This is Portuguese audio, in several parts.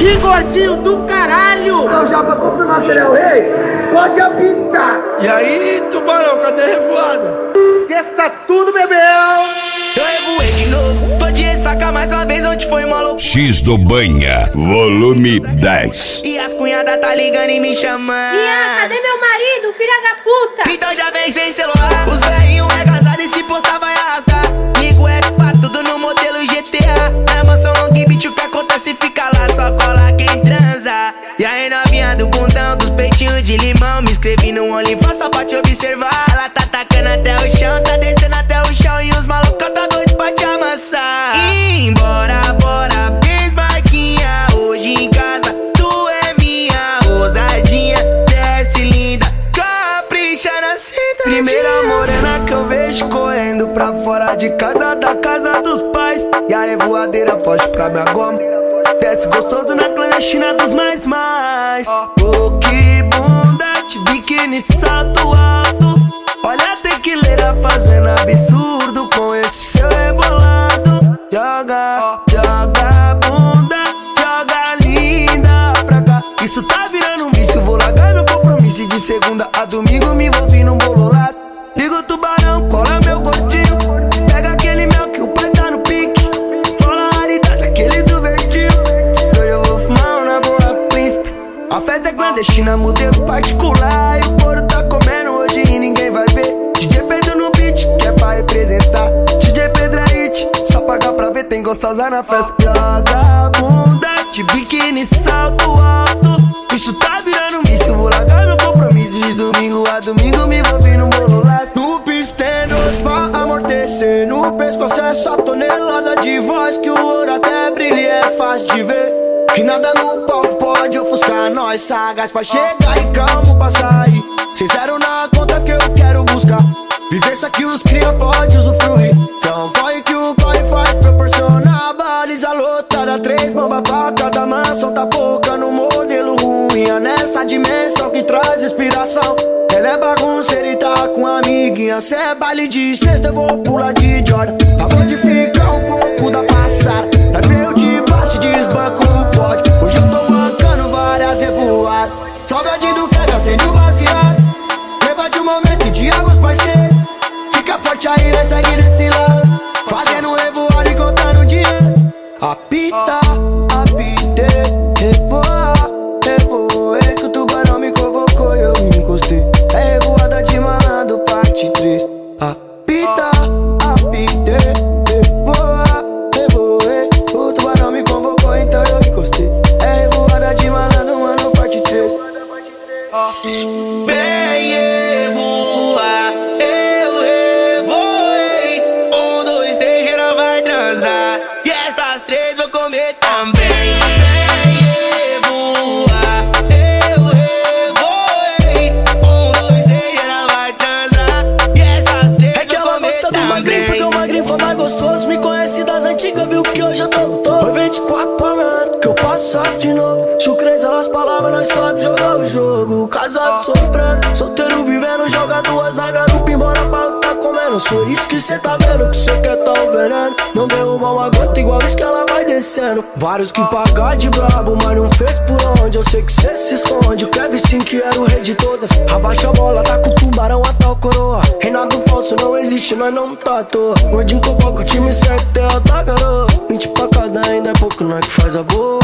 Que gordinho do caralho! Então já pra confirmar que ele é o rei, pode apitar. E aí, tubarão, cadê a revoada? Esqueça tudo, bebê! Eu revoei de novo, tô de ressaca mais uma vez, onde foi maluco? X do Banha, volume 10. E as cunhadas tá ligando e me chamando. Ian, cadê meu marido, filha da puta? Então já vem sem celular. Os velhinhos é casado e se postar vai arrastar. Ligo F4, tudo no modelo GTA. A mansão long beat, o que acontece fica lá, só cola quem transa. E aí novinha do bundão, dos peitinhos de limão, me inscrevi no OnlyFans só pra te observar. Ela tá tacando até o chão, tá descendo até o chão. E os malucos tá doido pra te amassar. E embora, bora, fez marquinha. Hoje em casa, tu é minha ousadinha. Desce linda, capricha na cinta. Primeira morena que eu vejo correndo pra fora de casa, da casa dos pais. E a revoadeira foge pra minha goma. Desce gostoso na clandestina dos mais. Oh, que bunda, de biquíni, salto alto. Olha a tequileira fazendo absurdo com esse seu rebolado. Joga bunda, joga linda pra cá. Isso tá virando um vício, vou largar meu compromisso. De segunda a domingo me envolvi num bololado. Liga o tubarão, cola meu gordinho. Pega aquele mel que o pai tá no pique. Cola a raridade, aquele do verdinho. Hoje eu vou fumar na boa príncipe. A festa é clandestina, modelo particular. E o couro tá comendo hoje e ninguém vai ver. DJ Pedro no beat, que é pra representar. DJ Pedro é hit, só pagar pra ver, tem gostosa na festa. Joga bunda, de biquíni, salto alto. Isso tá virando um vício, vou largar meu compromisso. De domingo a domingo me envolvi num bololado. No piso tem dois pra amortecer. No pescoço é só tonelada de voz. Que o ouro até brilha e é fácil de ver. Que nada no palco pode ofuscar nós. Sagaz pra chegar e calmo pra sair. Sincero na conta que eu quero buscar. Vivência que os cria pode usufruir. Então corre que o corre faz proporcionar. Baliza lotada, 3 bombas pra cada mansão. Tá pouca no modelo ruim. É nessa dimensão que traz inspiração. Ela é bagunceira e tá com a amiguinha. Cê é baile de sexta, eu vou pular de Jordan. Pra modificar um pouco da passada. Pra ver o de baixo, desbanco o pódio. Hoje eu tô bancando várias revoadas. Saudade do que acende o baseado. Debate o momento de águas parceiros. Fica forte aí, né? Segue desse lado. Fazendo revoada e contando dinheiro. Apita, apitei, revoei. Que o tubarão me convocou e eu me encostei. É revoada de malandro, parte 3. Apita, apitei, revoei. O tubarão me convocou, então eu encostei. É revoada de malandro, mano, parte 3. Vem revoar, eu revoei. 1, 2, 3, geral vai transar. E essas 3 vou comer também. Vem revoar, eu revoei. 1, 2, 3, geral vai transar. E essas 3 é que vou ela comer gosta do também. magrinho, porque o magrinho foi mais gostoso. Me conhece das antigas, viu que hoje eu tô todo. Foi 24 pra mim, que eu passo saco de novo. Chucreza elas palavras, nós sabe jogar o jogo. Casado sofrendo, solteiro vivendo. Joga 2 na garupa, embora pra o que tá comendo. Sou isso que cê tá vendo, que cê quer tá o veneno. Não derruba uma gota igual isso que ela vai descendo. Vários que pagar de brabo, mas não fez por onde. Eu sei que cê se esconde, o Kevin sim que era o rei de todas. Abaixa a bola, tá com o tubarão a tal coroa. Reinado falso não existe, nós não tá à toa. Gordinho convoca o time certo, terra da garoa. 20 pra cada ainda é pouco, nós que faz a boa.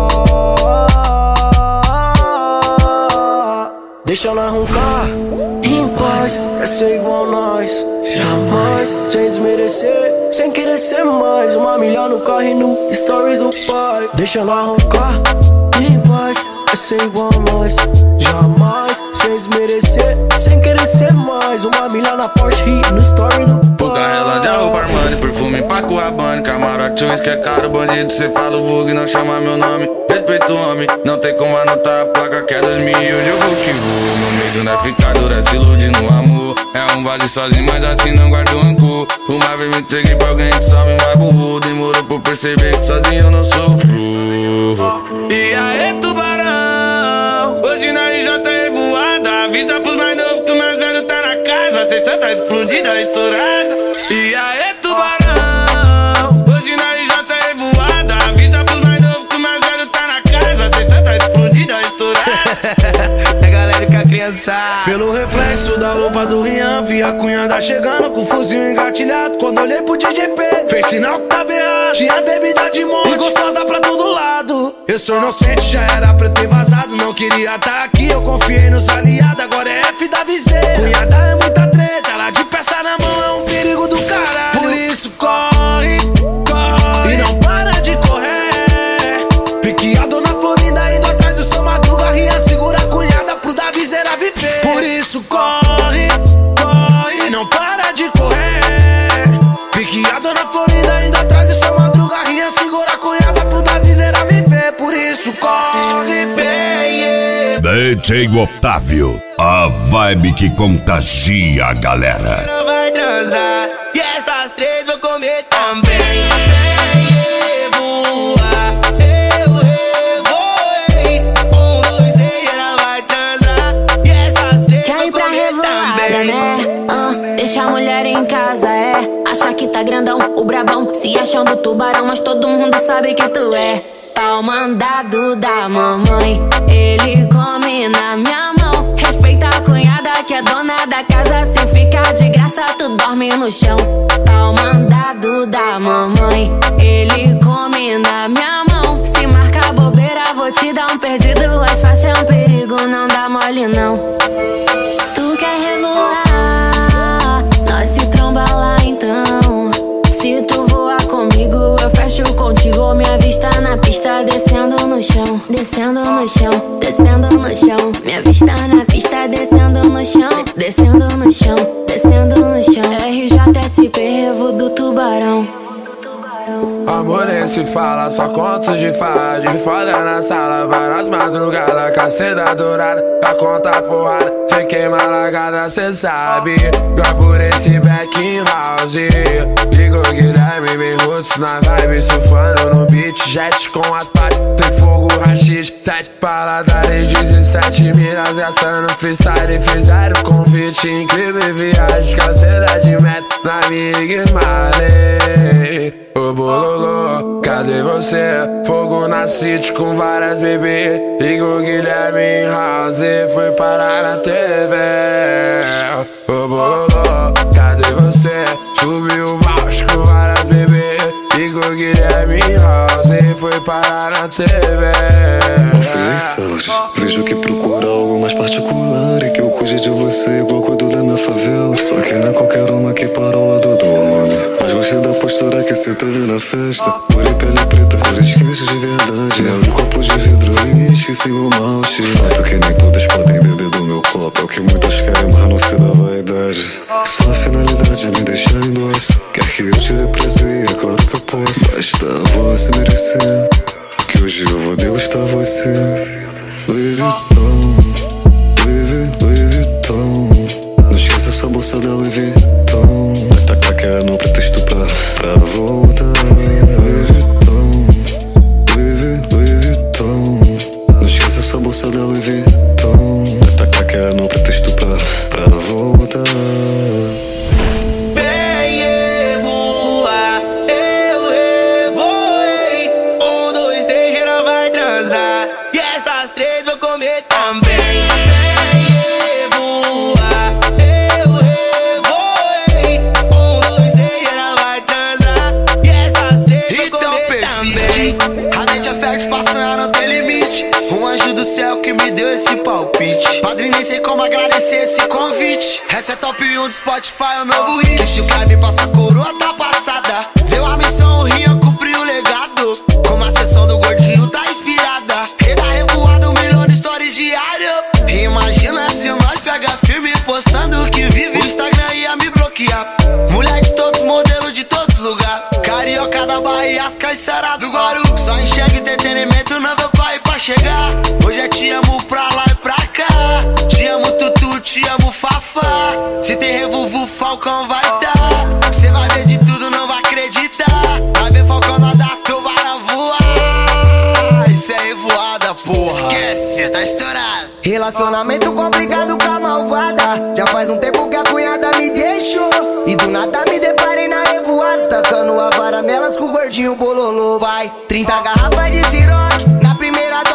Deixa ela roncar em paz, quer ser igual a nós, jamais. Sem desmerecer, sem querer ser mais. Uma milha no carro e no story do pai. Deixa ela roncar em paz, quer ser igual a nós, jamais. Sem desmerecer, sem querer ser mais. Uma milha na Porsche e no story do pai. Boca relante, roupa Armani, perfume Paco Rabanne. Camarote, que é caro, bandido, cê fala o vulgo e não chama meu nome. Respeito o homem, não tem como anotar a placa que é 2000 e hoje eu vou que vou. No meio do navegador, se ilude no amor. É um vazio sozinho, mas assim não guardo rancor. Uma vez me entreguei pra alguém que só me magoou. Demorou pra perceber que sozinho eu não sofro. E aí, tubarão, hoje nós já tá revoada. Avisa pros mais novos que o mais velho tá na casa. A sessão tá explodida, estourada. E aí, tubarão, hoje nós já tá revoada. Avisa pros mais novos que o mais velho tá na casa. gás, a 60 explodida, estourada. É galera que a criançada. Pelo reflexo da roupa do Rian, vi a cunhada chegando com o fuzil engatilhado. Quando olhei pro DJ Pedro, fez sinal que tava errado. Tinha bebida de monte e gostosa pra todo lado. Eu sou inocente, já era pra ter vazado. Não queria tá aqui, eu confiei nos aliados. Agora é F da viseira. Cunhada é muita treta, ela de peça na mão é um perigo do caralho. Por isso corre, corre e não para de correr. Pique a dona Florinda indo atrás do seu Madruga. Rian segura a cunhada pro da viseira viver. Por isso corre, corre e não para de correr. Pique a dona Florinda indo atrás do seu Madruga. Rian segura a cunhada pro da viseira viver. Por isso corre, bem. DJ Otávio, a vibe que contagia a galera. Não vai transar e essas três vou comer também. Revoar, eu revoei. 1, 2, 3, ela vai transar e essas três vou comer também. Né? Deixa a mulher em casa, acha que tá grandão, o brabão, se achando tubarão, mas todo mundo sabe que tu é pau mandado da mamãe. Ele come na minha mão. Respeita a cunhada que é dona da casa. Se ficar de graça, tu dorme no chão. Pau mandado da mamãe. Ele come na minha mão. Se marcar bobeira, vou te dar um perdido. As faixas é um perigo, não dá mole não. Tu quer revoar, nós se tromba lá então. Se tu voar comigo, eu fecho contigo. Minha vista na pista, descendo no chão. Descendo no chão, descendo no chão. Minha vista na pista, descendo no chão. Descendo no chão, descendo no chão. RJSP, Revo do Tubarão. Amor nem se fala, só conto de fada. De foda na sala, várias madrugadas. Caceta dourada, da conta porrada. Cê queima largada, cê sabe. Vai por esse back in house. Ligo Guilherme, bem roots na vibe. Surfando no beat, jet com as patas. Tem fogo, rachis, 7 paladares, 17 minas. Assando freestyle, fizeram convite. Incrível viagem, caceta de metro. Na minha Marley. Ô bololô, cadê você? Fogo na city com várias bebês. Ligo Guilherme em house, foi parar na TV. Ô bololô, cadê você? Subiu o voucher com várias bebês. Ligo Guilherme em house, foi parar na TV. Vejo que procura algo mais particular e que eu cuide de você igual cuido da minha favela. Só que não é qualquer uma que para ao lado do homem. Mas gostei da postura que cê teve na festa. Cor e pele preta, cores quentes de verdade. Abre copo de vidro e esqueci o malte. Fato que nem todas podem beber do meu copo. É o que muitas querem, mas não se dá vaidade. Sua finalidade é me deixar em dócil. Quer que eu te dê prazer, é claro que eu posso. Esta você merecer, que hoje eu vou degustar você. Louis Vuitton, Louis Vuitton. Não esqueça sua bolsa da Louis Vuitton. Vai tacar que era no pretexto pra voltar. Louis Vuitton, Louis Vuitton. Não esqueça sua bolsa da Louis Vuitton. Vai tacar que era no pretexto pra voltar. Esse palpite, padrinho, nem sei como agradecer esse convite. Essa é top 1 do Spotify, o novo hit. Que se o Cabe passa a coroa, tá passada. Deu a missão, o Rian cumpriu o legado. Como a sessão do gordinho tá inspirada. Rei da revoada, 1 milhão de stories diário. E imagina se nós pega firme postando que vive. O Instagram ia me bloquear. Mulher de todos, modelo de todos lugar. Carioca da Bahia, as caiçaras do Guaru. Só enxerga entretenimento, não vou pra ir pra chegar. Hoje é te amo pra lá e pra cá. Te amo Tutu, te amo Fafá. Se tem revolvo, Falcão vai dar. Cê vai ver de tudo, não vai acreditar. Vai ver Falcão nadar, tubarão voar. Isso é revoada, porra. Esquece, tá estourado. Relacionamento complicado com a malvada. Já faz um tempo que a cunhada me deixou. E do nada me deparei na revoada. Tacando a vara nelas com o gordinho bololô. Vai, 30 garrafas de Ciroc. Na primeira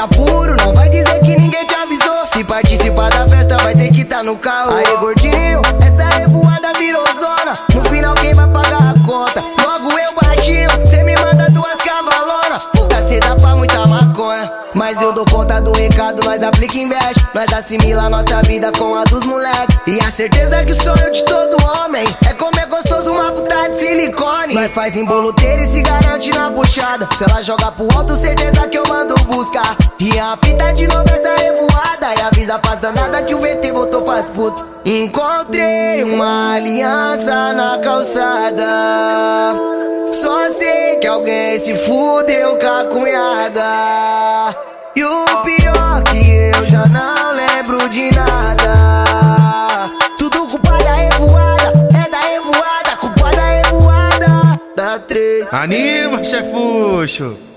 tá puro, não vai dizer que ninguém te avisou. Se participar da festa vai ter que tá no carro. Aí gordinho, essa revoada virou zona. No final quem vai pagar a conta? Logo eu baixinho, cê me manda 2 cavalonas. O cacete dá pra muita maconha, mas eu dou conta do recado, nós aplica e investe. Nós assimila nossa vida com a dos moleque. E a certeza que o sonho de todo homem é comer gostoso uma puta de silicone. Nós faz emboloteiro e se garante na puxada. Se ela joga pro alto, certeza que eu mando buscar. E apita de novo essa revoada. E avisa pras danada que o VT voltou pras putas. Encontrei uma aliança na calçada. Só sei que alguém se fudeu com a cunhada. E o pior que eu já não lembro de nada. Tudo culpa da revoada, é da revoada, culpa da revoada da 3. Anima, chefuxo!